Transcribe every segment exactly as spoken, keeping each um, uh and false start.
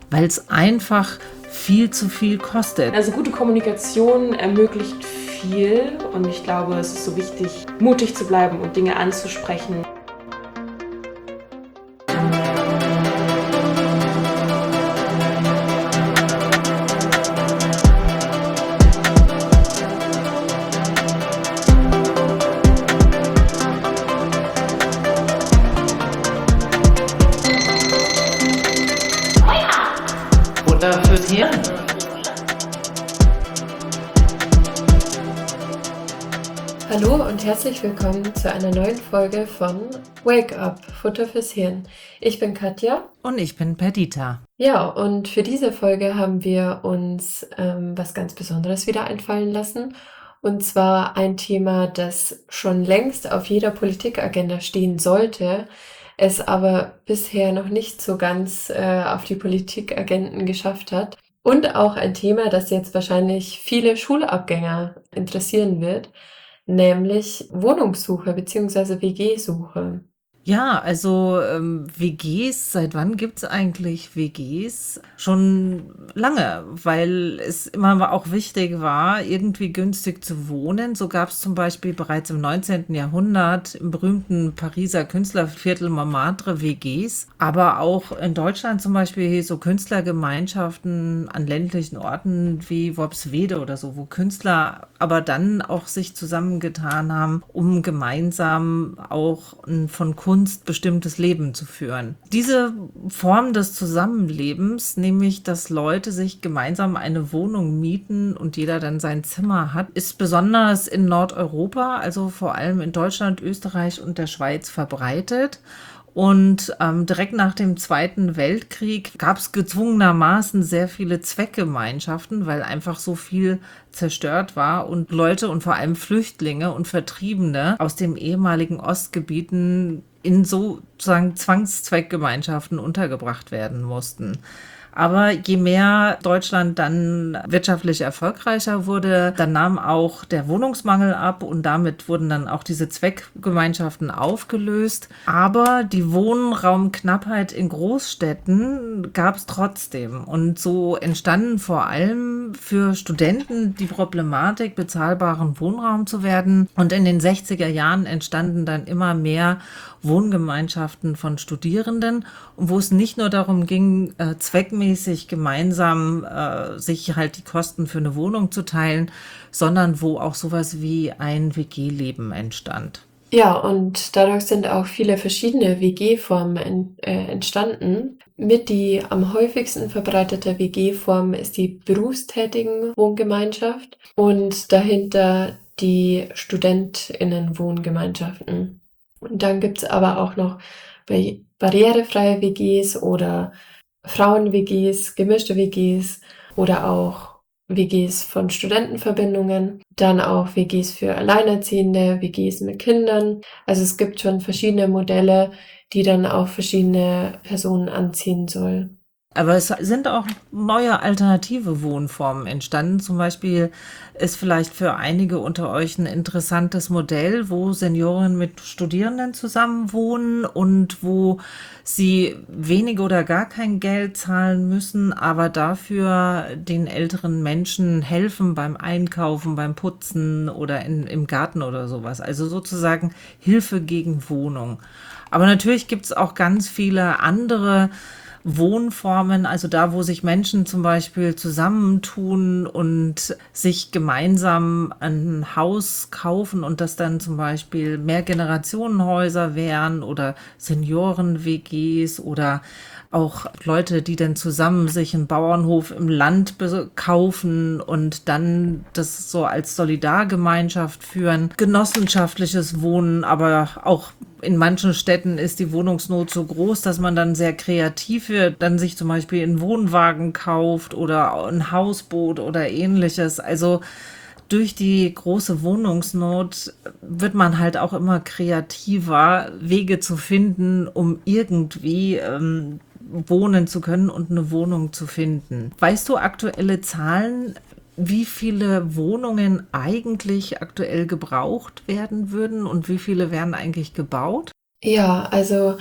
weil es einfach viel zu viel kostet. Also gute Kommunikation ermöglicht viel und ich glaube, es ist so wichtig, mutig zu bleiben und Dinge anzusprechen. Futter fürs Hirn. Hallo und herzlich willkommen zu einer neuen Folge von Wake Up, Futter fürs Hirn. Ich bin Katja. Und ich bin Perdita. Ja, und für diese Folge haben wir uns ähm, was ganz Besonderes wieder einfallen lassen. Und zwar ein Thema, das schon längst auf jeder Politikagenda stehen sollte, es aber bisher noch nicht so ganz äh, auf die Politikagenden geschafft hat. Und auch ein Thema, das jetzt wahrscheinlich viele Schulabgänger interessieren wird, nämlich Wohnungssuche bzw. W G-Suche. Ja, also ähm, W Gs, seit wann gibt es eigentlich W Gs? Schon lange, weil es immer auch wichtig war, irgendwie günstig zu wohnen. So gab es zum Beispiel bereits im neunzehnten Jahrhundert im berühmten Pariser Künstlerviertel Montmartre W Gs, aber auch in Deutschland zum Beispiel so Künstlergemeinschaften an ländlichen Orten wie Worpswede oder so, wo Künstler aber dann auch sich zusammengetan haben, um gemeinsam auch ein von Kunst bestimmtes Leben zu führen. Diese Form des Zusammenlebens, nämlich dass Leute sich gemeinsam eine Wohnung mieten und jeder dann sein Zimmer hat, ist besonders in Nordeuropa, also vor allem in Deutschland, Österreich und der Schweiz verbreitet. Und ähm, direkt nach dem Zweiten Weltkrieg gab es gezwungenermaßen sehr viele Zweckgemeinschaften, weil einfach so viel zerstört war und Leute und vor allem Flüchtlinge und Vertriebene aus den ehemaligen Ostgebieten in sozusagen Zwangszweckgemeinschaften untergebracht werden mussten. Aber je mehr Deutschland dann wirtschaftlich erfolgreicher wurde, dann nahm auch der Wohnungsmangel ab und damit wurden dann auch diese Zweckgemeinschaften aufgelöst. Aber die Wohnraumknappheit in Großstädten gab es trotzdem. Und so entstanden vor allem für Studenten die Problematik, bezahlbaren Wohnraum zu werden. Und in den sechziger Jahren entstanden dann immer mehr Wohngemeinschaften von Studierenden, wo es nicht nur darum ging, äh, zweckmäßig gemeinsam äh, sich halt die Kosten für eine Wohnung zu teilen, sondern wo auch sowas wie ein W G-Leben entstand. Ja, und dadurch sind auch viele verschiedene W G-Formen en- äh, entstanden. Mit die am häufigsten verbreitete W G-Form ist die berufstätigen Wohngemeinschaft und dahinter die StudentInnen-Wohngemeinschaften. Und dann gibt's aber auch noch barri- barrierefreie W Gs oder Frauen-W Gs, gemischte W Gs oder auch W Gs von Studentenverbindungen, dann auch W Gs für Alleinerziehende, W Gs mit Kindern. Also es gibt schon verschiedene Modelle, die dann auch verschiedene Personen anziehen soll. Aber es sind auch neue alternative Wohnformen entstanden. Zum Beispiel ist vielleicht für einige unter euch ein interessantes Modell, wo Senioren mit Studierenden zusammenwohnen und wo sie wenig oder gar kein Geld zahlen müssen, aber dafür den älteren Menschen helfen beim Einkaufen, beim Putzen oder in, im Garten oder sowas. Also sozusagen Hilfe gegen Wohnung. Aber natürlich gibt es auch ganz viele andere Wohnformen, also da, wo sich Menschen zum Beispiel zusammentun und sich gemeinsam ein Haus kaufen und das dann zum Beispiel Mehrgenerationenhäuser wären oder Senioren-W Gs oder auch Leute, die dann zusammen sich einen Bauernhof im Land kaufen und dann das so als Solidargemeinschaft führen. Genossenschaftliches Wohnen, aber auch in manchen Städten ist die Wohnungsnot so groß, dass man dann sehr kreativ wird, dann sich zum Beispiel einen Wohnwagen kauft oder ein Hausboot oder ähnliches. Also durch die große Wohnungsnot wird man halt auch immer kreativer, Wege zu finden, um irgendwie ähm, wohnen zu können und eine Wohnung zu finden. Weißt du aktuelle Zahlen, wie viele Wohnungen eigentlich aktuell gebraucht werden würden und wie viele werden eigentlich gebaut? Ja, also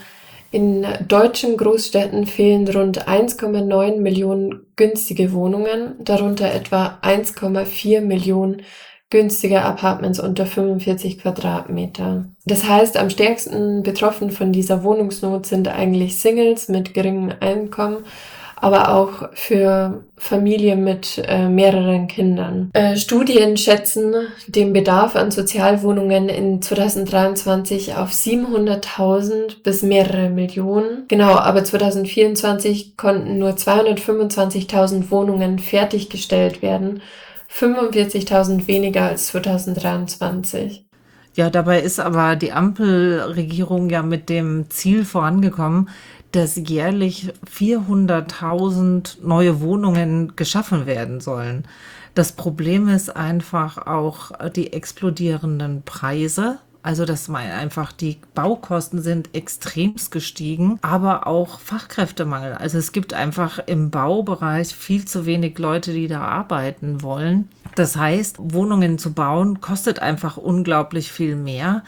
In deutschen Großstädten fehlen rund eins Komma neun Millionen günstige Wohnungen, darunter etwa eins Komma vier Millionen günstige Apartments unter fünfundvierzig Quadratmeter. Das heißt, am stärksten betroffen von dieser Wohnungsnot sind eigentlich Singles mit geringem Einkommen, aber auch für Familien mit äh, mehreren Kindern. Äh, Studien schätzen den Bedarf an Sozialwohnungen in zwanzig dreiundzwanzig auf siebenhunderttausend bis mehrere Millionen. Genau, aber zwanzig vierundzwanzig konnten nur zweihundertfünfundzwanzigtausend Wohnungen fertiggestellt werden, fünfundvierzigtausend weniger als zwanzig dreiundzwanzig. Ja, dabei ist aber die Ampelregierung ja mit dem Ziel vorangekommen, dass jährlich vierhunderttausend neue Wohnungen geschaffen werden sollen. Das Problem ist einfach auch die explodierenden Preise. Also, dass man einfach die Baukosten sind extremst gestiegen, aber auch Fachkräftemangel. Also es gibt einfach im Baubereich viel zu wenig Leute, die da arbeiten wollen. Das heißt, Wohnungen zu bauen kostet einfach unglaublich viel mehr.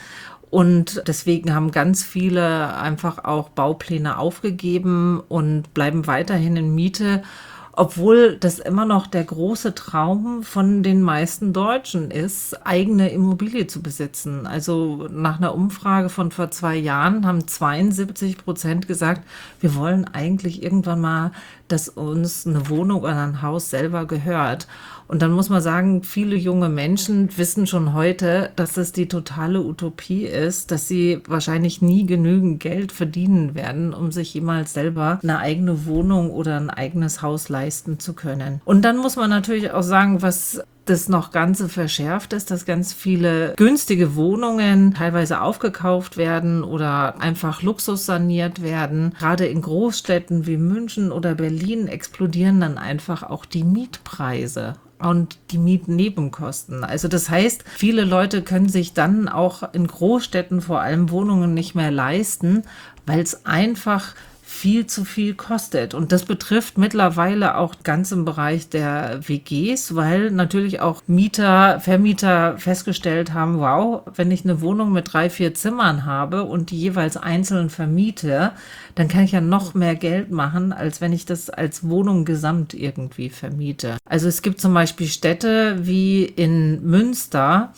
Und deswegen haben ganz viele einfach auch Baupläne aufgegeben und bleiben weiterhin in Miete, obwohl das immer noch der große Traum von den meisten Deutschen ist, eigene Immobilie zu besitzen. Also nach einer Umfrage von vor zwei Jahren haben zweiundsiebzig Prozent gesagt, wir wollen eigentlich irgendwann mal, dass uns eine Wohnung oder ein Haus selber gehört. Und dann muss man sagen, viele junge Menschen wissen schon heute, dass es die totale Utopie ist, dass sie wahrscheinlich nie genügend Geld verdienen werden, um sich jemals selber eine eigene Wohnung oder ein eigenes Haus leisten zu können. Und dann muss man natürlich auch sagen, was das noch Ganze verschärft ist, dass ganz viele günstige Wohnungen teilweise aufgekauft werden oder einfach luxussaniert werden. Gerade in Großstädten wie München oder Berlin explodieren dann einfach auch die Mietpreise und die Mietnebenkosten. Also das heißt, viele Leute können sich dann auch in Großstädten vor allem Wohnungen nicht mehr leisten, weil es einfach viel zu viel kostet. Und das betrifft mittlerweile auch ganz im Bereich der W Gs, weil natürlich auch Mieter, Vermieter festgestellt haben, wow, wenn ich eine Wohnung mit drei, vier Zimmern habe und die jeweils einzeln vermiete, dann kann ich ja noch mehr Geld machen, als wenn ich das als Wohnung gesamt irgendwie vermiete. Also es gibt zum Beispiel Städte wie in Münster,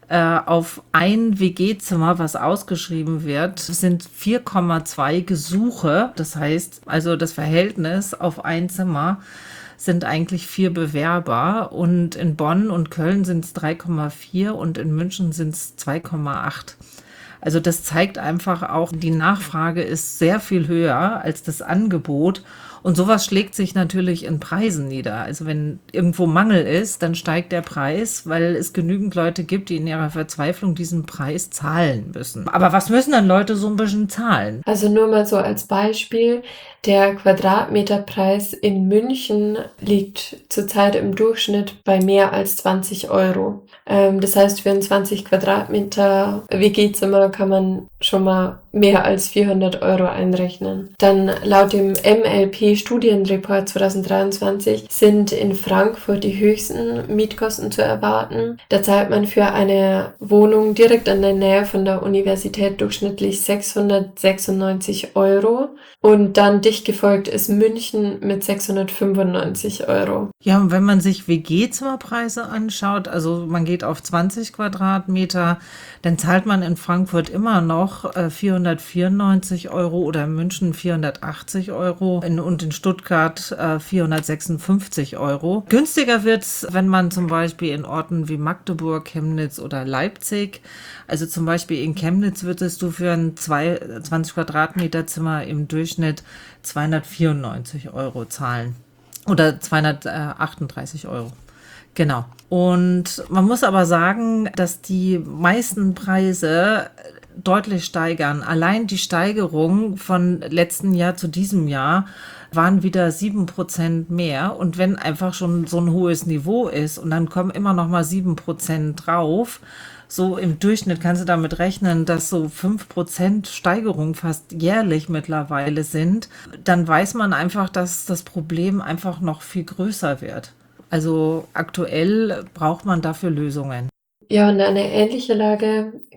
auf ein W G-Zimmer, was ausgeschrieben wird, sind vier Komma zwei Gesuche. Das heißt, also das Verhältnis auf ein Zimmer sind eigentlich vier Bewerber. Und in Bonn und Köln sind es drei Komma vier und in München sind es zwei Komma acht. Also das zeigt einfach auch, die Nachfrage ist sehr viel höher als das Angebot. Und sowas schlägt sich natürlich in Preisen nieder. Also wenn irgendwo Mangel ist, dann steigt der Preis, weil es genügend Leute gibt, die in ihrer Verzweiflung diesen Preis zahlen müssen. Aber was müssen dann Leute so ein bisschen zahlen? Also nur mal so als Beispiel, der Quadratmeterpreis in München liegt zurzeit im Durchschnitt bei mehr als zwanzig Euro. Ähm, das heißt, für ein zwanzig Quadratmeter W G-Zimmer kann man schon mal mehr als vierhundert Euro einrechnen. Dann laut dem M L P-Studienreport zwanzig dreiundzwanzig sind in Frankfurt die höchsten Mietkosten zu erwarten. Da zahlt man für eine Wohnung direkt in der Nähe von der Universität durchschnittlich sechshundertsechsundneunzig Euro. Und dann dicht gefolgt ist München mit sechshundertfünfundneunzig Euro. Ja, und wenn man sich W G-Zimmerpreise anschaut, also man geht auf zwanzig Quadratmeter, dann zahlt man in Frankfurt immer noch äh, vierhundertvierundneunzig Euro oder in München vierhundertachtzig Euro in, und in Stuttgart äh, vierhundertsechsundfünfzig Euro. Günstiger wird's, wenn man zum Beispiel in Orten wie Magdeburg, Chemnitz oder Leipzig, also zum Beispiel in Chemnitz würdest du für ein zwanzig Quadratmeter Zimmer im Durchschnitt zweihundertvierundneunzig Euro zahlen oder zweihundertachtunddreißig Euro. Genau. Und man muss aber sagen, dass die meisten Preise deutlich steigern. Allein die Steigerung von letzten Jahr zu diesem Jahr waren wieder sieben Prozent mehr. Und wenn einfach schon so ein hohes Niveau ist und dann kommen immer noch mal sieben Prozent drauf, so im Durchschnitt kannst du damit rechnen, dass so fünf Prozent Steigerung fast jährlich mittlerweile sind, dann weiß man einfach, dass das Problem einfach noch viel größer wird. Also aktuell braucht man dafür Lösungen. Ja, und eine ähnliche Lage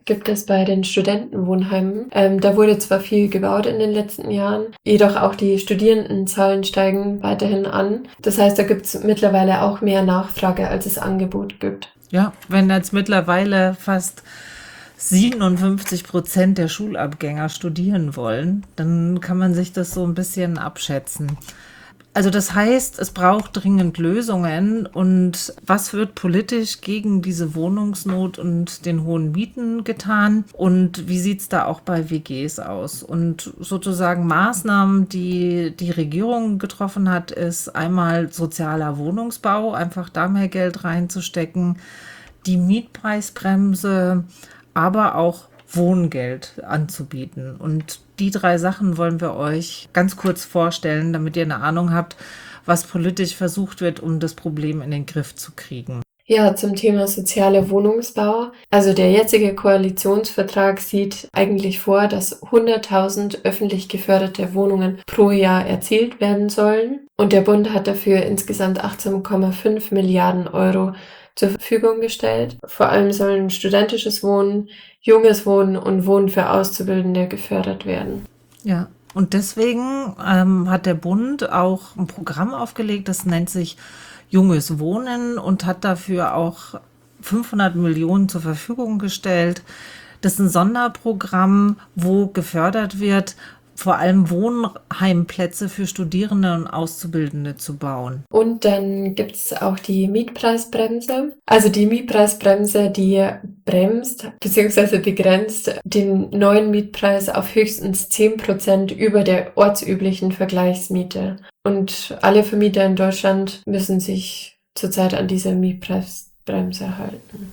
gibt es bei den Studentenwohnheimen. Ähm, da wurde zwar viel gebaut in den letzten Jahren, jedoch auch die Studierendenzahlen steigen weiterhin an. Das heißt, da gibt es mittlerweile auch mehr Nachfrage, als es Angebot gibt. Ja, wenn jetzt mittlerweile fast siebenundfünfzig Prozent der Schulabgänger studieren wollen, dann kann man sich das so ein bisschen abschätzen. Also das heißt, es braucht dringend Lösungen. Und was wird politisch gegen diese Wohnungsnot und den hohen Mieten getan? Und wie sieht es da auch bei W Gs aus? Und sozusagen Maßnahmen, die die Regierung getroffen hat, ist einmal sozialer Wohnungsbau, einfach da mehr Geld reinzustecken, die Mietpreisbremse, aber auch Wohngeld anzubieten. Und die drei Sachen wollen wir euch ganz kurz vorstellen, damit ihr eine Ahnung habt, was politisch versucht wird, um das Problem in den Griff zu kriegen. Ja, zum Thema sozialer Wohnungsbau. Also der jetzige Koalitionsvertrag sieht eigentlich vor, dass hunderttausend öffentlich geförderte Wohnungen pro Jahr erzielt werden sollen. Und der Bund hat dafür insgesamt achtzehn Komma fünf Milliarden Euro zur Verfügung gestellt. Vor allem sollen studentisches Wohnen, junges Wohnen und Wohnen für Auszubildende gefördert werden. Ja, und deswegen ähm, hat der Bund auch ein Programm aufgelegt, das nennt sich Junges Wohnen und hat dafür auch fünfhundert Millionen zur Verfügung gestellt. Das ist ein Sonderprogramm, wo gefördert wird, vor allem Wohnheimplätze für Studierende und Auszubildende zu bauen. Und dann gibt es auch die Mietpreisbremse. Also die Mietpreisbremse, die bremst bzw. begrenzt den neuen Mietpreis auf höchstens zehn Prozent über der ortsüblichen Vergleichsmiete. Und alle Vermieter in Deutschland müssen sich zurzeit an diese Mietpreisbremse halten.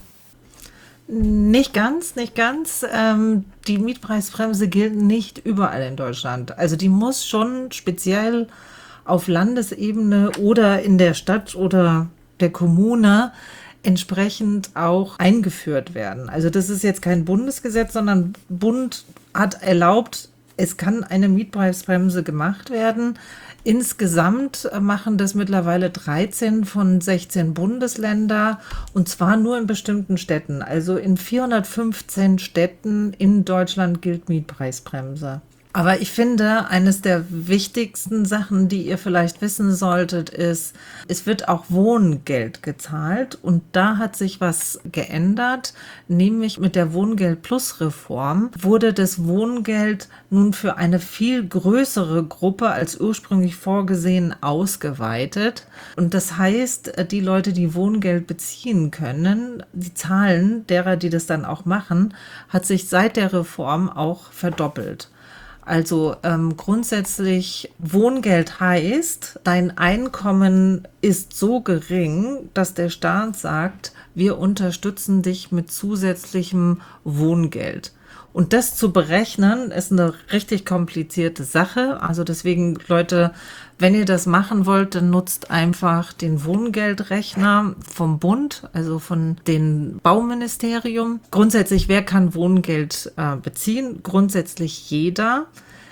Nicht ganz, nicht ganz. Ähm, die Mietpreisbremse gilt nicht überall in Deutschland. Also die muss schon speziell auf Landesebene oder in der Stadt oder der Kommune entsprechend auch eingeführt werden. Also das ist jetzt kein Bundesgesetz, sondern Bund hat erlaubt, es kann eine Mietpreisbremse gemacht werden. Insgesamt machen das mittlerweile dreizehn von sechzehn Bundesländer und zwar nur in bestimmten Städten. Also in vierhundertfünfzehn Städten in Deutschland gilt Mietpreisbremse. Aber ich finde, eines der wichtigsten Sachen, die ihr vielleicht wissen solltet, ist, es wird auch Wohngeld gezahlt und da hat sich was geändert, nämlich mit der Wohngeld-Plus-Reform wurde das Wohngeld nun für eine viel größere Gruppe als ursprünglich vorgesehen ausgeweitet. Und das heißt, die Leute, die Wohngeld beziehen können, die Zahlen derer, die das dann auch machen, hat sich seit der Reform auch verdoppelt. Also ähm, grundsätzlich Wohngeld heißt, dein Einkommen ist so gering, dass der Staat sagt, wir unterstützen dich mit zusätzlichem Wohngeld. Und das zu berechnen, ist eine richtig komplizierte Sache. Also deswegen, Leute, wenn ihr das machen wollt, dann nutzt einfach den Wohngeldrechner vom Bund, also von dem Bauministerium. Grundsätzlich, wer kann Wohngeld äh, beziehen? Grundsätzlich jeder,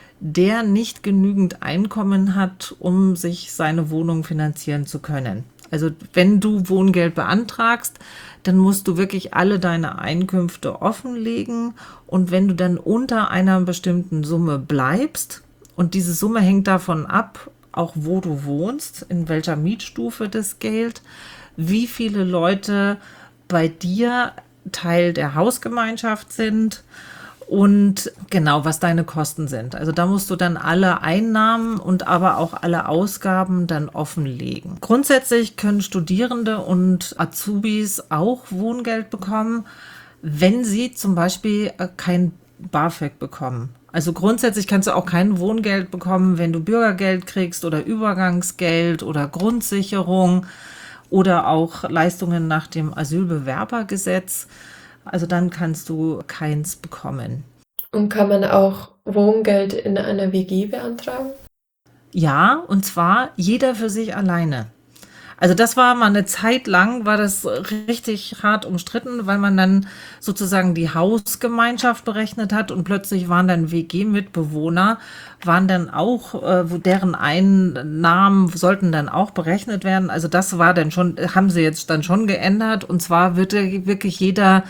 der nicht genügend Einkommen hat, um sich seine Wohnung finanzieren zu können. Also wenn du Wohngeld beantragst, dann musst du wirklich alle deine Einkünfte offenlegen und wenn du dann unter einer bestimmten Summe bleibst und diese Summe hängt davon ab, auch wo du wohnst, in welcher Mietstufe das gilt, wie viele Leute bei dir Teil der Hausgemeinschaft sind und genau, was deine Kosten sind. Also da musst du dann alle Einnahmen und aber auch alle Ausgaben dann offenlegen. Grundsätzlich können Studierende und Azubis auch Wohngeld bekommen, wenn sie zum Beispiel kein BAföG bekommen. Also grundsätzlich kannst du auch kein Wohngeld bekommen, wenn du Bürgergeld kriegst oder Übergangsgeld oder Grundsicherung oder auch Leistungen nach dem Asylbewerbergesetz. Also dann kannst du keins bekommen. Und kann man auch Wohngeld in einer W G beantragen? Ja, und zwar jeder für sich alleine. Also das war mal eine Zeit lang, war das richtig hart umstritten, weil man dann sozusagen die Hausgemeinschaft berechnet hat und plötzlich waren dann W G-Mitbewohner, waren dann auch, äh, deren Einnahmen sollten dann auch berechnet werden. Also das war dann schon, haben sie jetzt dann schon geändert und zwar wird wirklich jeder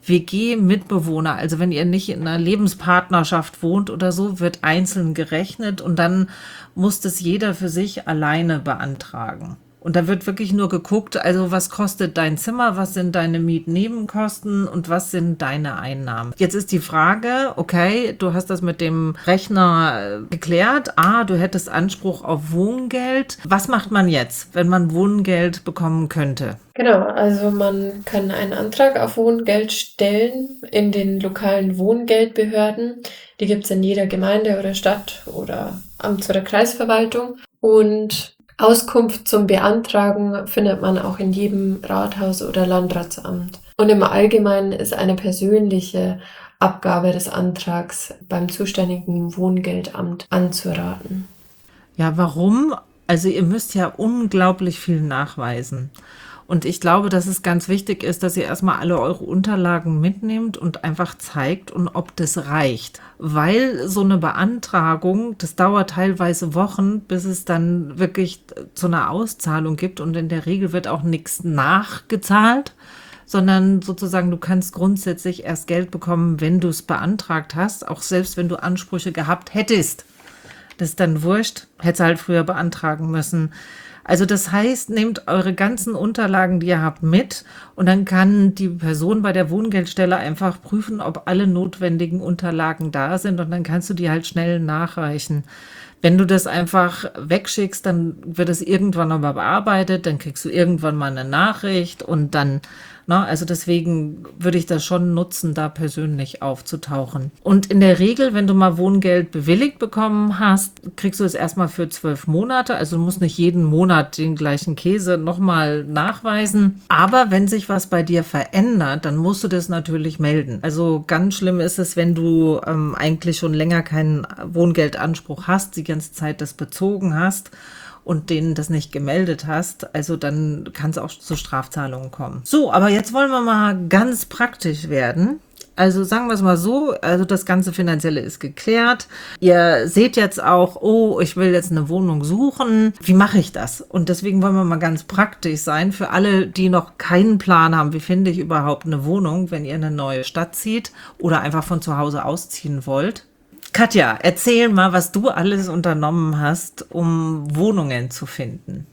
W G-Mitbewohner, also wenn ihr nicht in einer Lebenspartnerschaft wohnt oder so, wird einzeln gerechnet und dann muss das jeder für sich alleine beantragen. Und da wird wirklich nur geguckt, also was kostet dein Zimmer, was sind deine Mietnebenkosten und was sind deine Einnahmen. Jetzt ist die Frage, okay, du hast das mit dem Rechner geklärt. Ah, du hättest Anspruch auf Wohngeld. Was macht man jetzt, wenn man Wohngeld bekommen könnte? Genau, also man kann einen Antrag auf Wohngeld stellen in den lokalen Wohngeldbehörden. Die gibt es in jeder Gemeinde oder Stadt oder Amts- oder Kreisverwaltung. Und Auskunft zum Beantragen findet man auch in jedem Rathaus oder Landratsamt. Und im Allgemeinen ist eine persönliche Abgabe des Antrags beim zuständigen Wohngeldamt anzuraten. Ja, warum? Also ihr müsst ja unglaublich viel nachweisen. Und ich glaube, dass es ganz wichtig ist, dass ihr erstmal alle eure Unterlagen mitnehmt und einfach zeigt und ob das reicht. Weil so eine Beantragung, das dauert teilweise Wochen, bis es dann wirklich zu einer Auszahlung gibt. Und in der Regel wird auch nichts nachgezahlt, sondern sozusagen du kannst grundsätzlich erst Geld bekommen, wenn du es beantragt hast, auch selbst wenn du Ansprüche gehabt hättest. Das ist dann wurscht, hättest du halt früher beantragen müssen. Also das heißt, nehmt eure ganzen Unterlagen, die ihr habt, mit und dann kann die Person bei der Wohngeldstelle einfach prüfen, ob alle notwendigen Unterlagen da sind und dann kannst du die halt schnell nachreichen. Wenn du das einfach wegschickst, dann wird es irgendwann nochmal bearbeitet, dann kriegst du irgendwann mal eine Nachricht und dann, na, also deswegen würde ich das schon nutzen, da persönlich aufzutauchen. Und in der Regel, wenn du mal Wohngeld bewilligt bekommen hast, kriegst du es erstmal für zwölf Monate, also du musst nicht jeden Monat den gleichen Käse nochmal nachweisen. Aber wenn sich was bei dir verändert, dann musst du das natürlich melden. Also ganz schlimm ist es, wenn du ähm, eigentlich schon länger keinen Wohngeldanspruch hast, die ganze Zeit das bezogen hast und denen das nicht gemeldet hast, also dann kann es auch zu Strafzahlungen kommen. So, aber jetzt wollen wir mal ganz praktisch werden. Also sagen wir es mal so, also das ganze Finanzielle ist geklärt. Ihr seht jetzt auch, oh, ich will jetzt eine Wohnung suchen. Wie mache ich das? Und deswegen wollen wir mal ganz praktisch sein für alle, die noch keinen Plan haben, wie finde ich überhaupt eine Wohnung, wenn ihr in eine neue Stadt zieht oder einfach von zu Hause ausziehen wollt. Katja, erzähl mal, was du alles unternommen hast, um Wohnungen zu finden.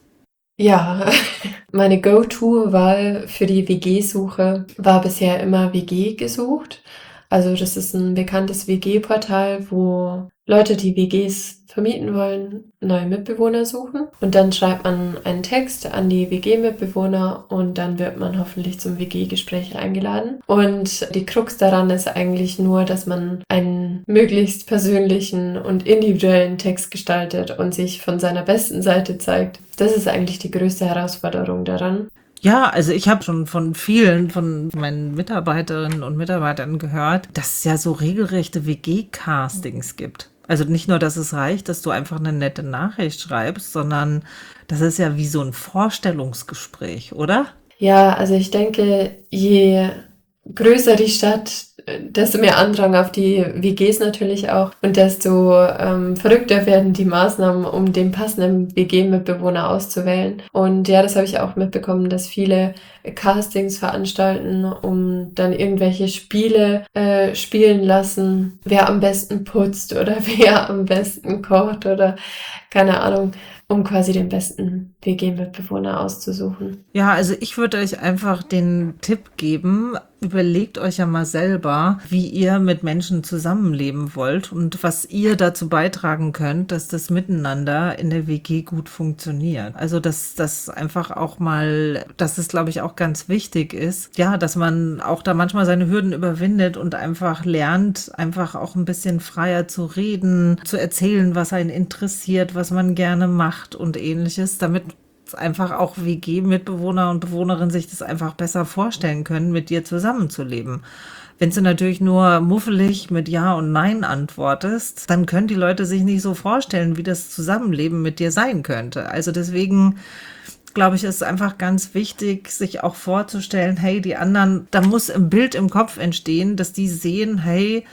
Ja, meine Go-To-Wahl für die W G-Suche war bisher immer W G gesucht. Also das ist ein bekanntes W G-Portal, wo Leute, die W Gs vermieten wollen, neue Mitbewohner suchen. Und dann schreibt man einen Text an die W G-Mitbewohner und dann wird man hoffentlich zum W G-Gespräch eingeladen. Und die Krux daran ist eigentlich nur, dass man einen möglichst persönlichen und individuellen Text gestaltet und sich von seiner besten Seite zeigt. Das ist eigentlich die größte Herausforderung daran. Ja, also ich habe schon von vielen von meinen Mitarbeiterinnen und Mitarbeitern gehört, dass es ja so regelrechte W G-Castings gibt. Also nicht nur, dass es reicht, dass du einfach eine nette Nachricht schreibst, sondern das ist ja wie so ein Vorstellungsgespräch, oder? Ja, also ich denke, je größer die Stadt, desto mehr Andrang auf die W Gs natürlich auch und desto ähm, verrückter werden die Maßnahmen, um den passenden W G-Mitbewohner auszuwählen. Und ja, das habe ich auch mitbekommen, dass viele Castings veranstalten, um dann irgendwelche Spiele äh, spielen lassen, wer am besten putzt oder wer am besten kocht oder keine Ahnung, um quasi den besten W G-Mitbewohner auszusuchen. Ja, also ich würde euch einfach den Tipp geben, überlegt euch ja mal selber, wie ihr mit Menschen zusammenleben wollt und was ihr dazu beitragen könnt, dass das Miteinander in der W G gut funktioniert. Also dass das einfach auch mal, dass es glaube ich auch ganz wichtig ist, ja, dass man auch da manchmal seine Hürden überwindet und einfach lernt, einfach auch ein bisschen freier zu reden, zu erzählen, was einen interessiert, was man gerne macht und ähnliches, damit einfach auch W G-Mitbewohner und Bewohnerinnen sich das einfach besser vorstellen können, mit dir zusammenzuleben. Wenn du natürlich nur muffelig mit Ja und Nein antwortest, dann können die Leute sich nicht so vorstellen, wie das Zusammenleben mit dir sein könnte. Also deswegen glaube ich, ist es einfach ganz wichtig, sich auch vorzustellen, hey, die anderen, da muss ein Bild im Kopf entstehen, dass die sehen, hey,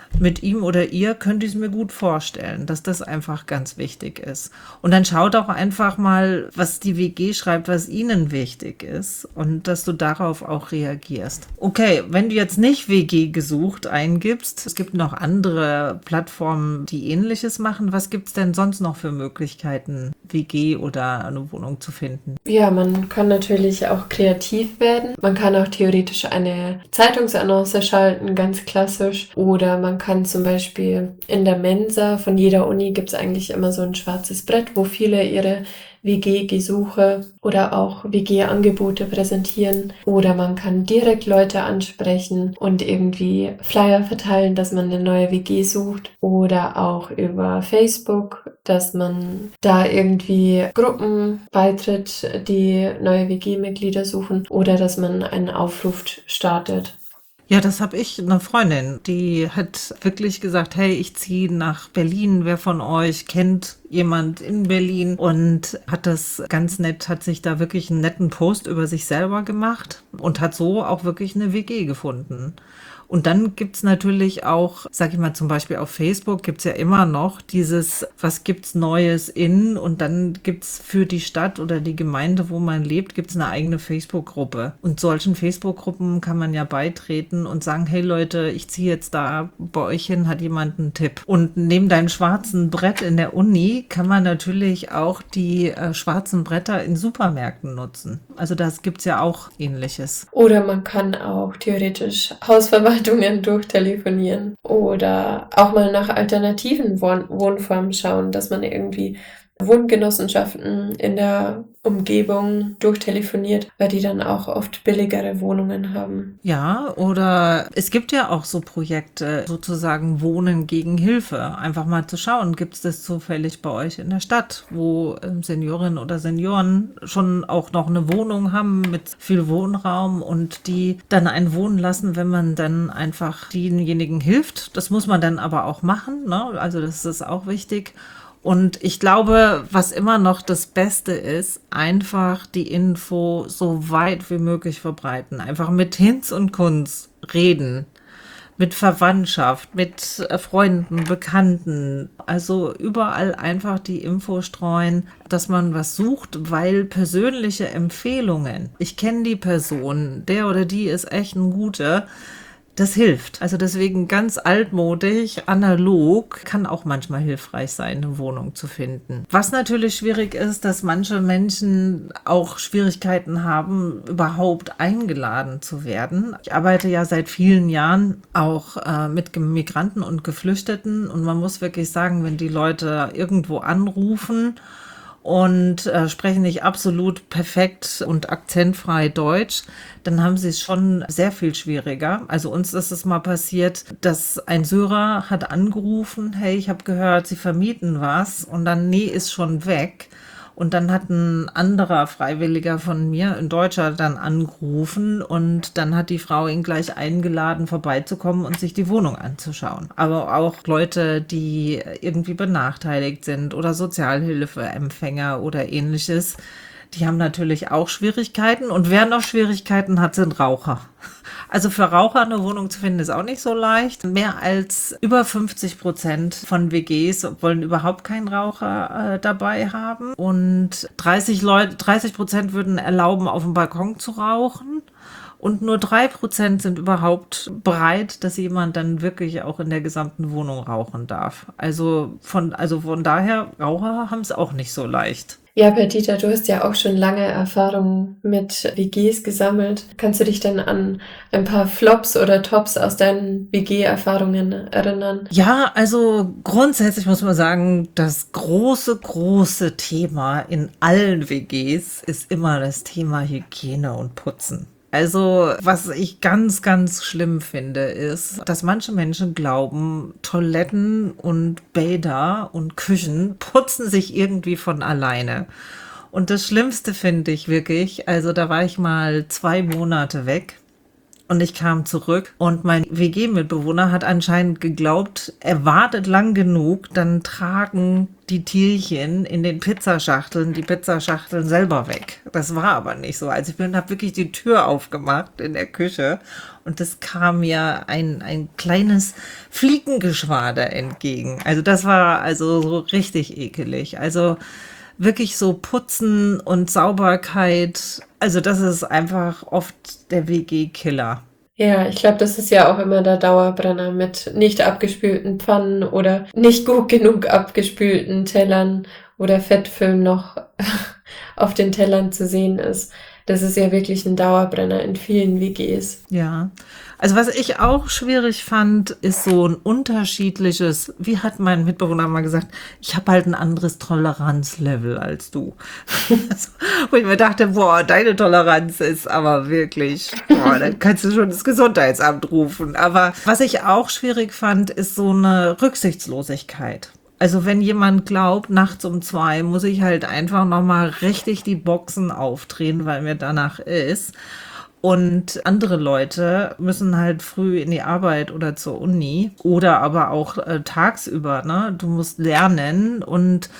mit ihm oder ihr könnte ich es mir gut vorstellen, dass das einfach ganz wichtig ist. Und dann schaut auch einfach mal, was die W G schreibt, was ihnen wichtig ist und dass du darauf auch reagierst. Okay, wenn du jetzt nicht W G gesucht eingibst, es gibt noch andere Plattformen, die Ähnliches machen. Was gibt es denn sonst noch für Möglichkeiten, W G oder eine Wohnung zu finden? Ja, man kann natürlich auch kreativ werden. Man kann auch theoretisch eine Zeitungsannonce schalten, ganz klassisch. Oder man kann zum Beispiel in der Mensa von jeder Uni gibt es eigentlich immer so ein schwarzes Brett, wo viele ihre W G-Gesuche oder auch W G-Angebote präsentieren. Oder man kann direkt Leute ansprechen und irgendwie Flyer verteilen, dass man eine neue W G sucht. Oder auch über Facebook, dass man da irgendwie Gruppen beitritt, die neue W G-Mitglieder suchen. Oder dass man einen Aufruf startet. Ja, das habe ich eine Freundin, die hat wirklich gesagt, hey, ich ziehe nach Berlin. Wer von euch kennt jemand in Berlin? Und hat das ganz nett, hat sich da wirklich einen netten Post über sich selber gemacht und hat so auch wirklich eine W G gefunden. Und dann gibt's natürlich auch, sag ich mal, zum Beispiel auf Facebook gibt's ja immer noch dieses, was gibt's Neues in, und dann gibt's für die Stadt oder die Gemeinde, wo man lebt, gibt's eine eigene Facebook-Gruppe. Und solchen Facebook-Gruppen kann man ja beitreten und sagen, hey Leute, ich ziehe jetzt da bei euch hin, hat jemand einen Tipp. Und neben deinem schwarzen Brett in der Uni kann man natürlich auch die äh, schwarzen Bretter in Supermärkten nutzen. Also das gibt's ja auch Ähnliches. Oder man kann auch theoretisch Hausverwaltungen durchtelefonieren oder auch mal nach alternativen Wohn- Wohnformen schauen, dass man irgendwie Wohngenossenschaften in der Umgebung durchtelefoniert, weil die dann auch oft billigere Wohnungen haben. Ja, oder es gibt ja auch so Projekte, sozusagen Wohnen gegen Hilfe. Einfach mal zu schauen, gibt es das zufällig bei euch in der Stadt, wo ähm, Seniorinnen oder Senioren schon auch noch eine Wohnung haben mit viel Wohnraum und die dann einen wohnen lassen, wenn man dann einfach denjenigen hilft. Das muss man dann aber auch machen, ne? Also das ist auch wichtig. Und ich glaube, was immer noch das Beste ist, einfach die Info so weit wie möglich verbreiten. Einfach mit Hinz und Kunz reden. Mit Verwandtschaft, mit äh, Freunden, Bekannten. Also überall einfach die Info streuen, dass man was sucht, weil persönliche Empfehlungen, ich kenne die Person, der oder die ist echt ein guter, das hilft. Also deswegen ganz altmodisch, analog, kann auch manchmal hilfreich sein, eine Wohnung zu finden. Was natürlich schwierig ist, dass manche Menschen auch Schwierigkeiten haben, überhaupt eingeladen zu werden. Ich arbeite ja seit vielen Jahren auch äh, mit Migranten und Geflüchteten und man muss wirklich sagen, wenn die Leute irgendwo anrufen und äh, sprechen nicht absolut perfekt und akzentfrei Deutsch, dann haben sie es schon sehr viel schwieriger. Also uns ist es mal passiert, dass ein Syrer hat angerufen, hey, ich habe gehört, Sie vermieten was, und dann, nee, ist schon weg. Und dann hat ein anderer Freiwilliger von mir, ein Deutscher, dann angerufen und dann hat die Frau ihn gleich eingeladen, vorbeizukommen und sich die Wohnung anzuschauen. Aber auch Leute, die irgendwie benachteiligt sind oder Sozialhilfeempfänger oder ähnliches, die haben natürlich auch Schwierigkeiten, und wer noch Schwierigkeiten hat, sind Raucher. Also für Raucher eine Wohnung zu finden, ist auch nicht so leicht. Mehr als über fünfzig Prozent von W Gs wollen überhaupt keinen Raucher äh, dabei haben. Und dreißig Leute, dreißig Prozent würden erlauben, auf dem Balkon zu rauchen. Und nur drei Prozent sind überhaupt bereit, dass jemand dann wirklich auch in der gesamten Wohnung rauchen darf. Also von, also von daher, Raucher haben es auch nicht so leicht. Ja, Perdita, du hast ja auch schon lange Erfahrung mit W Gs gesammelt. Kannst du dich denn an ein paar Flops oder Tops aus deinen W G-Erfahrungen erinnern? Ja, also grundsätzlich muss man sagen, das große, große Thema in allen W Gs ist immer das Thema Hygiene und Putzen. Also, was ich ganz, ganz schlimm finde, ist, dass manche Menschen glauben, Toiletten und Bäder und Küchen putzen sich irgendwie von alleine. Und das Schlimmste finde ich wirklich, also da war ich mal zwei Monate weg und ich kam zurück und mein W G-Mitbewohner hat anscheinend geglaubt, er wartet lang genug, dann tragen die Tierchen in den Pizzaschachteln die Pizzaschachteln selber weg. Das war aber nicht so. Also ich bin, habe wirklich die Tür aufgemacht in der Küche und es kam mir ein, ein kleines Fliegengeschwader entgegen. Also das war also so richtig ekelig. Also wirklich so Putzen und Sauberkeit, also das ist einfach oft der W G-Killer. Ja, ich glaube, das ist ja auch immer der Dauerbrenner mit nicht abgespülten Pfannen oder nicht gut genug abgespülten Tellern oder Fettfilm noch auf den Tellern zu sehen ist. Das ist ja wirklich ein Dauerbrenner in vielen W Gs. Ja, also was ich auch schwierig fand, ist so ein unterschiedliches, wie hat mein Mitbewohner mal gesagt, ich habe halt ein anderes Toleranzlevel als du. Wo ich mir dachte, boah, deine Toleranz ist aber wirklich, boah, dann kannst du schon das Gesundheitsamt rufen. Aber was ich auch schwierig fand, ist so eine Rücksichtslosigkeit. Also wenn jemand glaubt, nachts um zwei muss ich halt einfach nochmal richtig die Boxen aufdrehen, weil mir danach ist. Und andere Leute müssen halt früh in die Arbeit oder zur Uni oder aber auch äh, tagsüber, ne? Du musst lernen und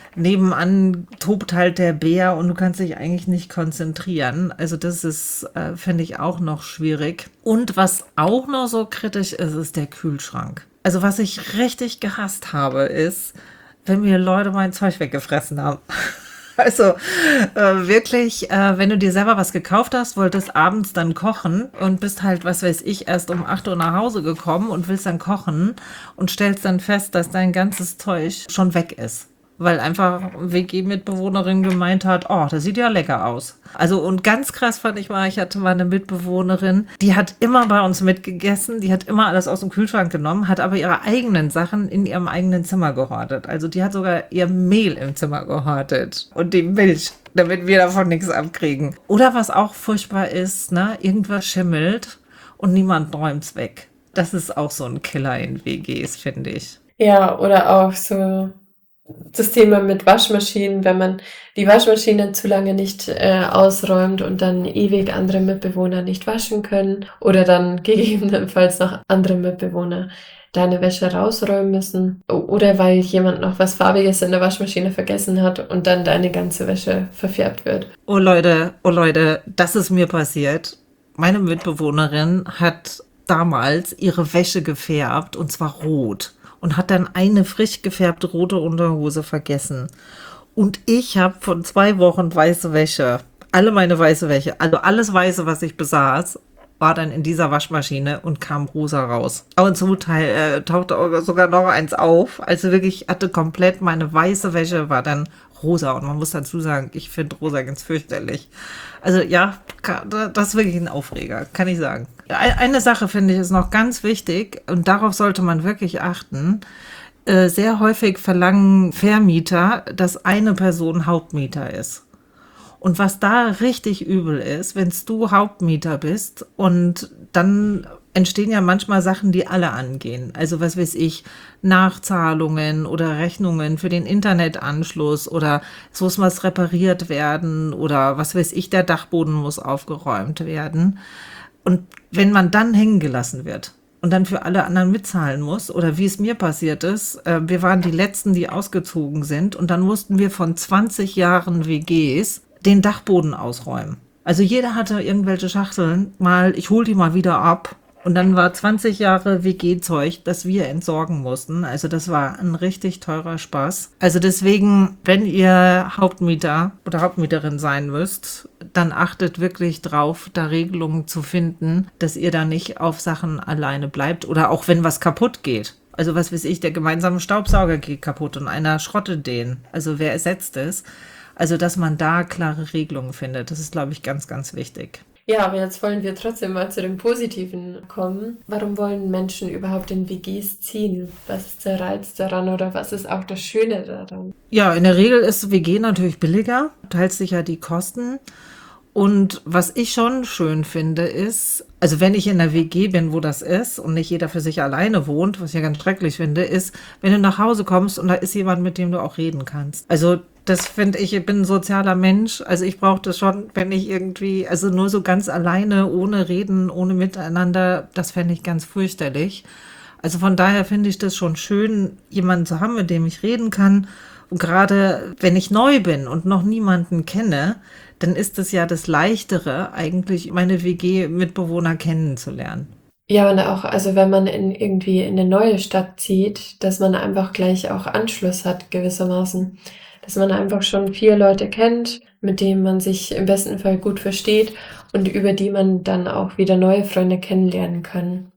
nebenan tobt halt der Bär und du kannst dich eigentlich nicht konzentrieren. Also das ist, äh, finde ich, auch noch schwierig. Und was auch noch so kritisch ist, ist der Kühlschrank. Also was ich richtig gehasst habe, ist, wenn mir Leute mein Zeug weggefressen haben. Also äh, wirklich, äh, wenn du dir selber was gekauft hast, wolltest abends dann kochen und bist halt, was weiß ich, erst um acht Uhr nach Hause gekommen und willst dann kochen und stellst dann fest, dass dein ganzes Zeug schon weg ist. Weil einfach W G-Mitbewohnerin gemeint hat, oh, das sieht ja lecker aus. Also und ganz krass fand ich mal, ich hatte mal eine Mitbewohnerin, die hat immer bei uns mitgegessen, die hat immer alles aus dem Kühlschrank genommen, hat aber ihre eigenen Sachen in ihrem eigenen Zimmer gehortet. Also die hat sogar ihr Mehl im Zimmer gehortet und die Milch, damit wir davon nichts abkriegen. Oder was auch furchtbar ist, ne, irgendwas schimmelt und niemand räumt's weg. Das ist auch so ein Killer in W Gs, finde ich. Ja, oder auch so das Thema mit Waschmaschinen, wenn man die Waschmaschine zu lange nicht äh, ausräumt und dann ewig andere Mitbewohner nicht waschen können oder dann gegebenenfalls noch andere Mitbewohner deine Wäsche rausräumen müssen oder weil jemand noch was Farbiges in der Waschmaschine vergessen hat und dann deine ganze Wäsche verfärbt wird. Oh Leute, oh Leute, das ist mir passiert. Meine Mitbewohnerin hat damals ihre Wäsche gefärbt und zwar rot. Und hat dann eine frisch gefärbte rote Unterhose vergessen. Und ich habe von zwei Wochen weiße Wäsche, alle meine weiße Wäsche, also alles Weiße, was ich besaß, war dann in dieser Waschmaschine und kam rosa raus. Und zum Teil äh, tauchte sogar noch eins auf. Also wirklich hatte komplett meine weiße Wäsche war dann rosa. Und man muss dazu sagen, ich finde rosa ganz fürchterlich. Also ja, das ist wirklich ein Aufreger, kann ich sagen. Eine Sache finde ich ist noch ganz wichtig und darauf sollte man wirklich achten. Äh, sehr häufig verlangen Vermieter, dass eine Person Hauptmieter ist. Und was da richtig übel ist, wenn du Hauptmieter bist und dann entstehen ja manchmal Sachen, die alle angehen. Also was weiß ich, Nachzahlungen oder Rechnungen für den Internetanschluss oder es muss was repariert werden oder was weiß ich, der Dachboden muss aufgeräumt werden. Und wenn man dann hängen gelassen wird und dann für alle anderen mitzahlen muss, oder wie es mir passiert ist, äh, wir waren die Letzten, die ausgezogen sind und dann mussten wir von zwanzig Jahren W Gs den Dachboden ausräumen. Also jeder hatte irgendwelche Schachteln, mal, ich hol die mal wieder ab. Und dann war zwanzig Jahre W G-Zeug, das wir entsorgen mussten. Also das war ein richtig teurer Spaß. Also deswegen, wenn ihr Hauptmieter oder Hauptmieterin sein müsst, dann achtet wirklich drauf, da Regelungen zu finden, dass ihr da nicht auf Sachen alleine bleibt. Oder auch wenn was kaputt geht. Also was weiß ich, der gemeinsame Staubsauger geht kaputt und einer schrottet den. Also wer ersetzt es? Also dass man da klare Regelungen findet, das ist, glaube ich, ganz, ganz wichtig. Ja, aber jetzt wollen wir trotzdem mal zu dem Positiven kommen. Warum wollen Menschen überhaupt in W Gs ziehen? Was ist der Reiz daran oder was ist auch das Schöne daran? Ja, in der Regel ist W G natürlich billiger, teilt sich ja die Kosten. Und was ich schon schön finde ist, also wenn ich in der W G bin, wo das ist und nicht jeder für sich alleine wohnt, was ich ja ganz schrecklich finde, ist, wenn du nach Hause kommst und da ist jemand, mit dem du auch reden kannst. Also Das finde ich, ich bin ein sozialer Mensch. Also ich brauche das schon, wenn ich irgendwie, also nur so ganz alleine, ohne Reden, ohne Miteinander, das fände ich ganz fürchterlich. Also von daher finde ich das schon schön, jemanden zu haben, mit dem ich reden kann. Und gerade wenn ich neu bin und noch niemanden kenne, dann ist es ja das Leichtere, eigentlich meine W G-Mitbewohner kennenzulernen. Ja, und auch, also wenn man in irgendwie in eine neue Stadt zieht, dass man einfach gleich auch Anschluss hat gewissermaßen. Dass man einfach schon vier Leute kennt, mit denen man sich im besten Fall gut versteht und über die man dann auch wieder neue Freunde kennenlernen kann.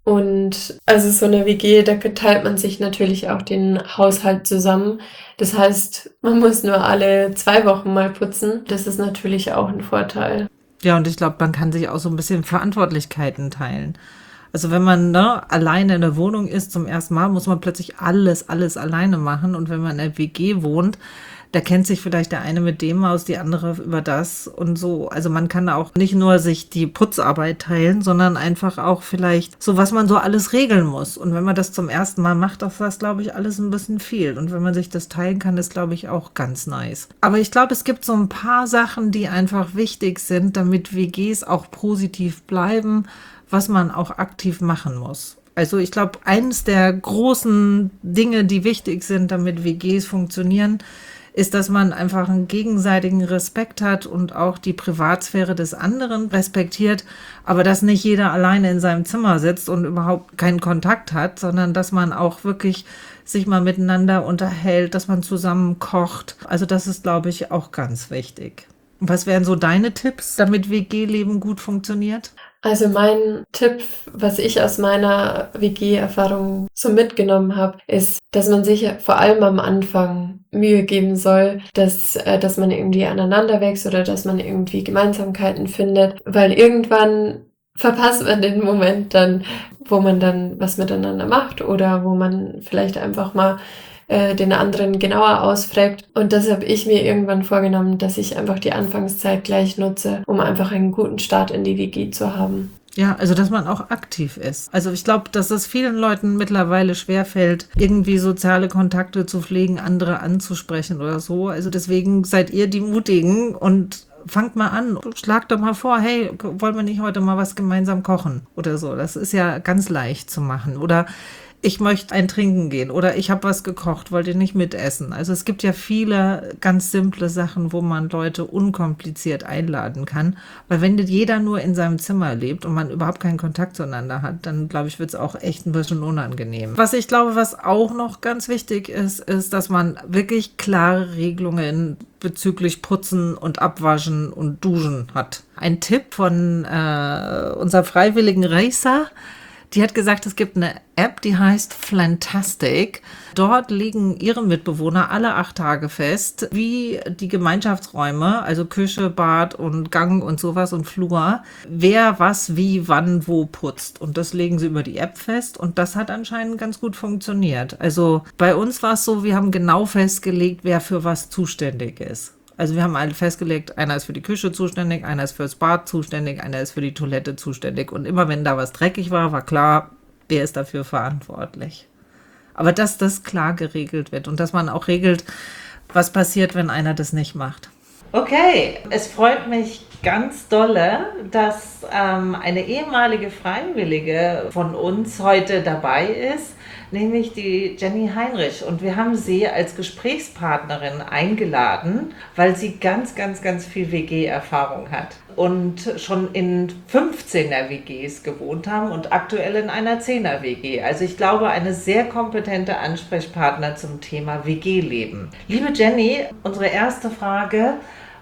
Und also so eine W G, da teilt man sich natürlich auch den Haushalt zusammen. Das heißt, man muss nur alle zwei Wochen mal putzen. Das ist natürlich auch ein Vorteil. Ja, und ich glaube, man kann sich auch so ein bisschen Verantwortlichkeiten teilen. Also wenn man ne, alleine in der Wohnung ist zum ersten Mal, muss man plötzlich alles, alles alleine machen. Und wenn man in der W G wohnt, da kennt sich vielleicht der eine mit dem aus, die andere über das und so. Also man kann auch nicht nur sich die Putzarbeit teilen, sondern einfach auch vielleicht so, was man so alles regeln muss. Und wenn man das zum ersten Mal macht, ist das, glaube ich, alles ein bisschen viel. Und wenn man sich das teilen kann, ist, glaube ich, auch ganz nice. Aber ich glaube, es gibt so ein paar Sachen, die einfach wichtig sind, damit W Gs auch positiv bleiben, was man auch aktiv machen muss. Also ich glaube, eines der großen Dinge, die wichtig sind, damit W Gs funktionieren, ist, dass man einfach einen gegenseitigen Respekt hat und auch die Privatsphäre des anderen respektiert, aber dass nicht jeder alleine in seinem Zimmer sitzt und überhaupt keinen Kontakt hat, sondern dass man auch wirklich sich mal miteinander unterhält, dass man zusammen kocht. Also das ist, glaube ich, auch ganz wichtig. Was wären so deine Tipps, damit W G-Leben gut funktioniert? Also mein Tipp, was ich aus meiner W G-Erfahrung so mitgenommen habe, ist, dass man sich vor allem am Anfang Mühe geben soll, dass, äh, dass man irgendwie aneinander wächst oder dass man irgendwie Gemeinsamkeiten findet, weil irgendwann verpasst man den Moment dann, wo man dann was miteinander macht oder wo man vielleicht einfach mal äh, den anderen genauer ausfragt. Und das habe ich mir irgendwann vorgenommen, dass ich einfach die Anfangszeit gleich nutze, um einfach einen guten Start in die W G zu haben. Ja, also dass man auch aktiv ist. Also ich glaube, dass es vielen Leuten mittlerweile schwerfällt, irgendwie soziale Kontakte zu pflegen, andere anzusprechen oder so. Also deswegen seid ihr die Mutigen und fangt mal an. Schlagt doch mal vor, hey, wollen wir nicht heute mal was gemeinsam kochen oder so. Das ist ja ganz leicht zu machen. Oder ich möchte ein Trinken gehen oder ich habe was gekocht, wollt ihr nicht mitessen? Also es gibt ja viele ganz simple Sachen, wo man Leute unkompliziert einladen kann. Weil wenn jeder nur in seinem Zimmer lebt und man überhaupt keinen Kontakt zueinander hat, dann glaube ich, wird es auch echt ein bisschen unangenehm. Was ich glaube, was auch noch ganz wichtig ist, ist, dass man wirklich klare Regelungen bezüglich Putzen und Abwaschen und Duschen hat. Ein Tipp von äh, unserer freiwilligen Racer. Die hat gesagt, es gibt eine App, die heißt Flantastic. Dort legen ihre Mitbewohner alle acht Tage fest, wie die Gemeinschaftsräume, also Küche, Bad und Gang und sowas und Flur, wer was, wie, wann, wo putzt. Und das legen sie über die App fest und das hat anscheinend ganz gut funktioniert. Also bei uns war es so, wir haben genau festgelegt, wer für was zuständig ist. Also wir haben alle festgelegt, einer ist für die Küche zuständig, einer ist fürs Bad zuständig, einer ist für die Toilette zuständig. Und immer wenn da was dreckig war, war klar, wer ist dafür verantwortlich. Aber dass das klar geregelt wird und dass man auch regelt, was passiert, wenn einer das nicht macht. Okay, es freut mich ganz dolle, dass ähm, eine ehemalige Freiwillige von uns heute dabei ist, nämlich die Jenny Heinrich. Und wir haben sie als Gesprächspartnerin eingeladen, weil sie ganz, ganz, ganz viel W G-Erfahrung hat und schon in fünfzehner W Gs gewohnt haben und aktuell in einer zehner W G. Also ich glaube, eine sehr kompetente Ansprechpartner zum Thema W G-Leben. Liebe Jenny, unsere erste Frage: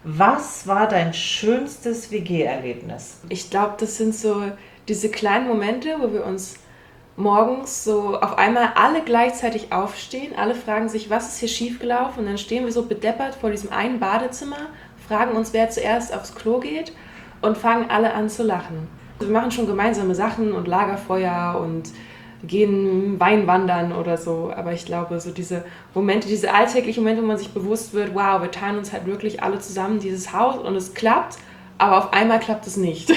Was war dein schönstes W G-Erlebnis? Ich glaube, das sind so diese kleinen Momente, wo wir uns morgens so auf einmal alle gleichzeitig aufstehen, alle fragen sich, was ist hier schiefgelaufen, und dann stehen wir so bedeppert vor diesem einen Badezimmer, fragen uns, wer zuerst aufs Klo geht, und fangen alle an zu lachen. Wir machen schon gemeinsame Sachen und Lagerfeuer und gehen Wein wandern oder so, aber ich glaube, so diese Momente, diese alltäglichen Momente, wo man sich bewusst wird, wow, wir teilen uns halt wirklich alle zusammen dieses Haus und es klappt, aber auf einmal klappt es nicht.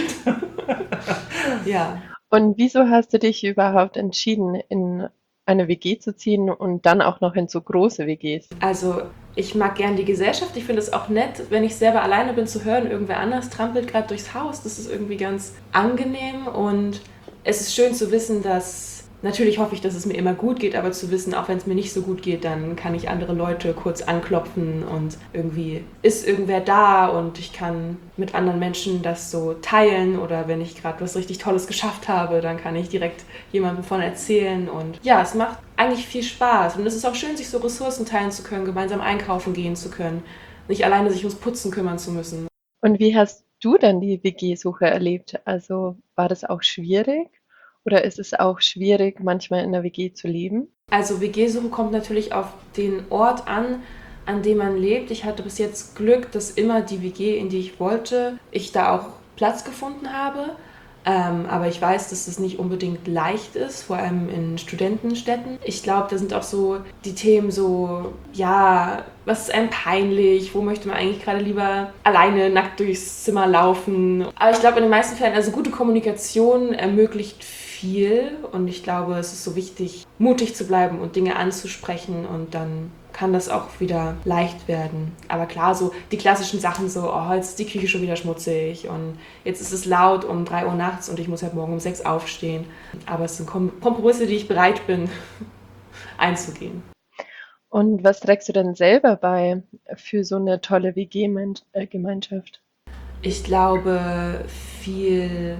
Ja. Und wieso hast du dich überhaupt entschieden, in eine W G zu ziehen und dann auch noch in so große W Gs? Also Ich mag gern die Gesellschaft. Ich finde es auch nett, wenn ich selber alleine bin, zu hören, irgendwer anders trampelt gerade durchs Haus. Das ist irgendwie ganz angenehm und es ist schön zu wissen, dass, natürlich hoffe ich, dass es mir immer gut geht, aber zu wissen, auch wenn es mir nicht so gut geht, dann kann ich andere Leute kurz anklopfen und irgendwie ist irgendwer da und ich kann mit anderen Menschen das so teilen oder wenn ich gerade was richtig Tolles geschafft habe, dann kann ich direkt jemandem davon erzählen und ja, es macht eigentlich viel Spaß und es ist auch schön, sich so Ressourcen teilen zu können, gemeinsam einkaufen gehen zu können, nicht alleine sich ums Putzen kümmern zu müssen. Und wie hast du dann die W G-Suche erlebt? Also war das auch schwierig oder ist es auch schwierig, manchmal in der W G zu leben? Also W G-Suche kommt natürlich auf den Ort an, an dem man lebt. Ich hatte bis jetzt Glück, dass immer die W G, in die ich wollte, ich da auch Platz gefunden habe. Ähm, aber ich weiß, dass das nicht unbedingt leicht ist, vor allem in Studentenstädten. Ich glaube, da sind auch so die Themen so, ja, was ist einem peinlich, wo möchte man eigentlich gerade lieber alleine nackt durchs Zimmer laufen. Aber ich glaube, in den meisten Fällen, also gute Kommunikation ermöglicht viel und ich glaube, es ist so wichtig, mutig zu bleiben und Dinge anzusprechen und dann kann das auch wieder leicht werden. Aber klar, so die klassischen Sachen so, oh, jetzt ist die Küche schon wieder schmutzig und jetzt ist es laut um drei Uhr nachts und ich muss halt morgen um sechs aufstehen. Aber es sind Kompromisse, die ich bereit bin einzugehen. Und was trägst du denn selber bei für so eine tolle W G-Gemeinschaft? Ich glaube, viel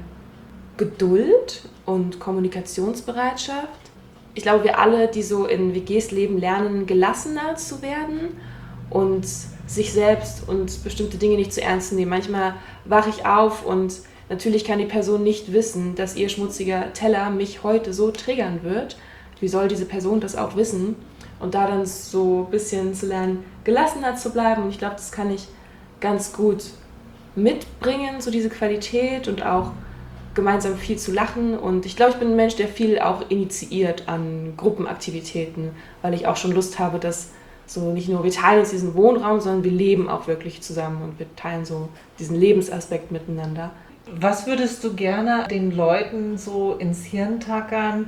Geduld und Kommunikationsbereitschaft. Ich glaube, wir alle, die so in W Gs leben, lernen, gelassener zu werden und sich selbst und bestimmte Dinge nicht zu ernst zu nehmen. Manchmal wache ich auf und natürlich kann die Person nicht wissen, dass ihr schmutziger Teller mich heute so triggern wird. Wie soll diese Person das auch wissen? Und da dann so ein bisschen zu lernen, gelassener zu bleiben. Und ich glaube, das kann ich ganz gut mitbringen, so diese Qualität und auch gemeinsam viel zu lachen und ich glaube, ich bin ein Mensch, der viel auch initiiert an Gruppenaktivitäten, weil ich auch schon Lust habe, dass so nicht nur wir teilen uns diesen Wohnraum, sondern wir leben auch wirklich zusammen und wir teilen so diesen Lebensaspekt miteinander. Was würdest du gerne den Leuten so ins Hirn tackern,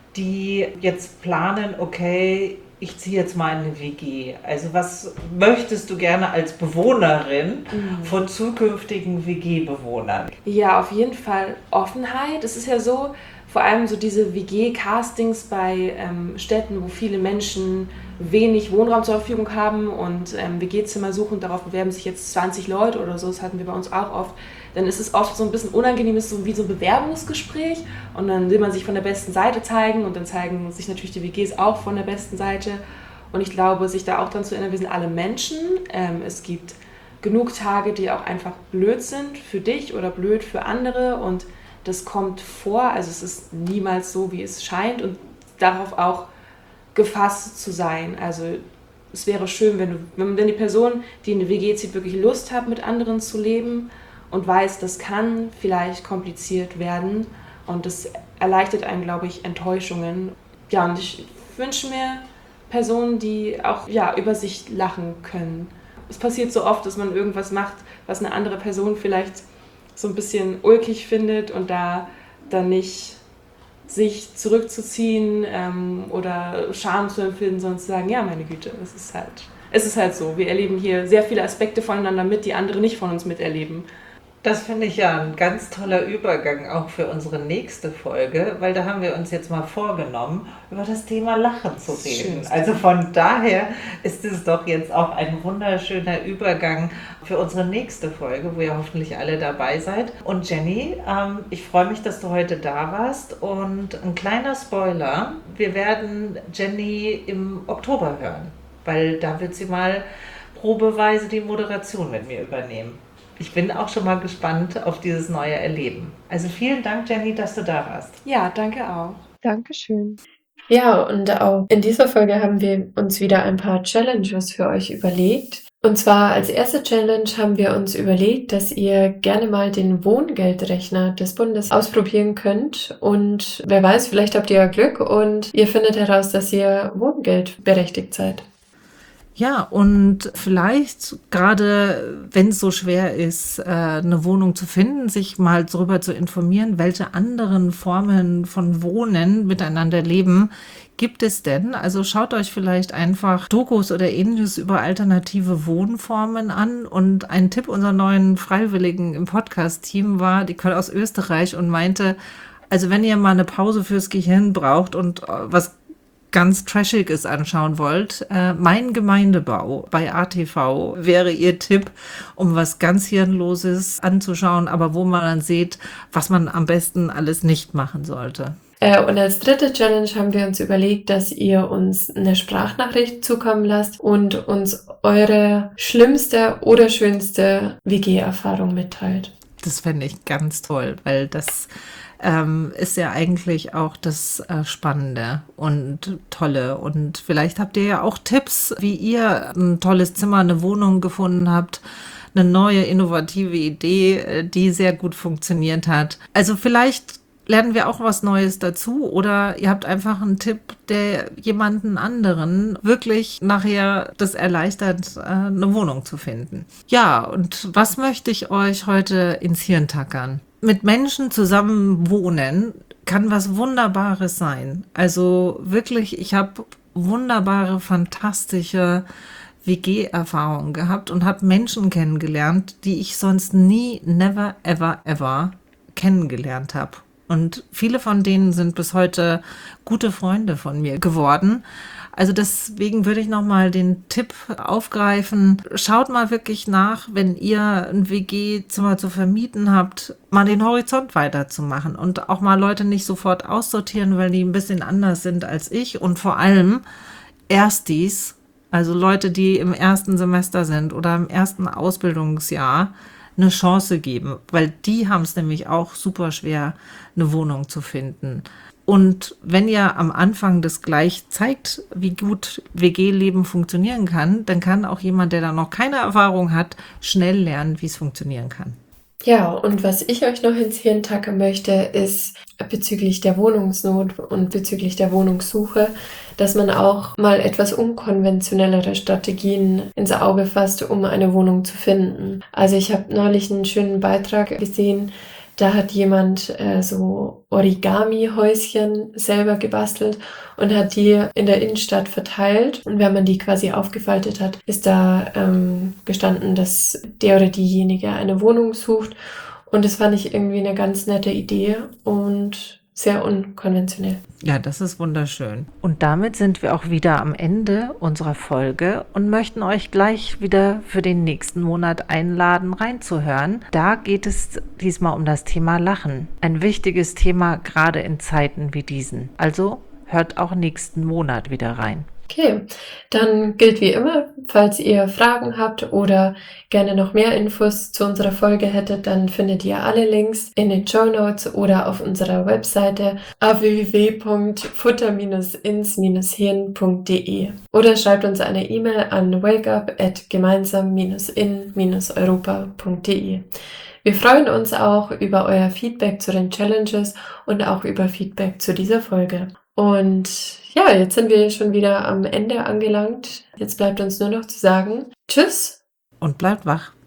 die jetzt planen, okay, ich ziehe jetzt mal in eine W G. Also was möchtest du gerne als Bewohnerin mhm. von zukünftigen W G-Bewohnern? Ja, auf jeden Fall Offenheit. Es ist ja so, vor allem so diese W G-Castings bei ähm, Städten, wo viele Menschen wenig Wohnraum zur Verfügung haben und ähm, W G-Zimmer suchen, darauf bewerben sich jetzt zwanzig Leute oder so, das hatten wir bei uns auch oft. Dann ist es oft so ein bisschen unangenehm, ist so wie so ein Bewerbungsgespräch und dann will man sich von der besten Seite zeigen und dann zeigen sich natürlich die W Gs auch von der besten Seite und ich glaube, sich da auch dran zu erinnern, wir sind alle Menschen, ähm, es gibt genug Tage, die auch einfach blöd sind für dich oder blöd für andere und das kommt vor, also es ist niemals so, wie es scheint und darauf auch gefasst zu sein, also es wäre schön, wenn, du, wenn die Person, die in die W G zieht, wirklich Lust hat, mit anderen zu leben und weiß, das kann vielleicht kompliziert werden und das erleichtert einem, glaube ich, Enttäuschungen. Ja, und ich wünsche mir Personen, die auch ja, über sich lachen können. Es passiert so oft, dass man irgendwas macht, was eine andere Person vielleicht so ein bisschen ulkig findet und da dann nicht sich zurückzuziehen ähm, oder Scham zu empfinden, sondern zu sagen, ja, meine Güte, es ist halt, es ist halt so. Wir erleben hier sehr viele Aspekte voneinander mit, die andere nicht von uns miterleben. Das finde ich ja ein ganz toller Übergang auch für unsere nächste Folge, weil da haben wir uns jetzt mal vorgenommen, über das Thema Lachen zu reden. Schön. Also von daher ist es doch jetzt auch ein wunderschöner Übergang für unsere nächste Folge, wo ihr hoffentlich alle dabei seid. Und Jenny, ähm, ich freue mich, dass du heute da warst und ein kleiner Spoiler, wir werden Jenny im Oktober hören, weil da wird sie mal probeweise die Moderation mit mir übernehmen. Ich bin auch schon mal gespannt auf dieses neue Erleben. Also vielen Dank, Jenny, dass du da warst. Ja, danke auch. Dankeschön. Ja, und auch in dieser Folge haben wir uns wieder ein paar Challenges für euch überlegt. Und zwar als erste Challenge haben wir uns überlegt, dass ihr gerne mal den Wohngeldrechner des Bundes ausprobieren könnt. Und wer weiß, vielleicht habt ihr ja Glück und ihr findet heraus, dass ihr Wohngeldberechtigt seid. Ja, und vielleicht, gerade wenn es so schwer ist, äh, eine Wohnung zu finden, sich mal darüber zu informieren, welche anderen Formen von Wohnen miteinander leben gibt es denn. Also schaut euch vielleicht einfach Dokus oder Ähnliches über alternative Wohnformen an. Und ein Tipp unserer neuen Freiwilligen im Podcast-Team war, die kommt aus Österreich und meinte, also wenn ihr mal eine Pause fürs Gehirn braucht und äh, was ganz Trashiges anschauen wollt, äh, Mein Gemeindebau bei A T V wäre ihr Tipp, um was ganz Hirnloses anzuschauen, aber wo man dann sieht, was man am besten alles nicht machen sollte. Äh, und als dritte Challenge haben wir uns überlegt, dass ihr uns eine Sprachnachricht zukommen lasst und uns eure schlimmste oder schönste W G-Erfahrung mitteilt. Das fände ich ganz toll, weil das ähm, ist ja eigentlich auch das äh, Spannende und Tolle. Und vielleicht habt ihr ja auch Tipps, wie ihr ein tolles Zimmer, eine Wohnung gefunden habt, eine neue, innovative Idee, äh, die sehr gut funktioniert hat. Also vielleicht lernen wir auch was Neues dazu oder ihr habt einfach einen Tipp, der jemanden anderen wirklich nachher das erleichtert, eine Wohnung zu finden. Ja, und was möchte ich euch heute ins Hirn tackern? Mit Menschen zusammen wohnen kann was Wunderbares sein. Also wirklich, ich habe wunderbare, fantastische W G-Erfahrungen gehabt und habe Menschen kennengelernt, die ich sonst nie, never, ever, ever kennengelernt habe. Und viele von denen sind bis heute gute Freunde von mir geworden. Also deswegen würde ich nochmal den Tipp aufgreifen. Schaut mal wirklich nach, wenn ihr ein W G-Zimmer zu vermieten habt, mal den Horizont weiterzumachen und auch mal Leute nicht sofort aussortieren, weil die ein bisschen anders sind als ich. Und vor allem Erstis, also Leute, die im ersten Semester sind oder im ersten Ausbildungsjahr, eine Chance geben, weil die haben es nämlich auch super schwer, eine Wohnung zu finden. Und wenn ihr am Anfang das gleich zeigt, wie gut W G-Leben funktionieren kann, dann kann auch jemand, der da noch keine Erfahrung hat, schnell lernen, wie es funktionieren kann. Ja, und was ich euch noch ins Hirn tacken möchte, ist bezüglich der Wohnungsnot und bezüglich der Wohnungssuche, dass man auch mal etwas unkonventionellere Strategien ins Auge fasst, um eine Wohnung zu finden. Also ich habe neulich einen schönen Beitrag gesehen, da hat jemand äh, so Origami-Häuschen selber gebastelt und hat die in der Innenstadt verteilt. Und wenn man die quasi aufgefaltet hat, ist da ähm, gestanden, dass der oder diejenige eine Wohnung sucht. Und das fand ich irgendwie eine ganz nette Idee und sehr unkonventionell. Ja, das ist wunderschön. Und damit sind wir auch wieder am Ende unserer Folge und möchten euch gleich wieder für den nächsten Monat einladen, reinzuhören. Da geht es diesmal um das Thema Lachen. Ein wichtiges Thema, gerade in Zeiten wie diesen. Also hört auch nächsten Monat wieder rein. Okay, dann gilt wie immer, falls ihr Fragen habt oder gerne noch mehr Infos zu unserer Folge hättet, dann findet ihr alle Links in den Shownotes oder auf unserer Webseite auf w w w punkt futter Bindestrich ins hirn punkt d e oder schreibt uns eine E-Mail an wakeup at gemeinsam in europa punkt d e. Wir freuen uns auch über euer Feedback zu den Challenges und auch über Feedback zu dieser Folge. Und ja, jetzt sind wir schon wieder am Ende angelangt. Jetzt bleibt uns nur noch zu sagen, tschüss und bleibt wach.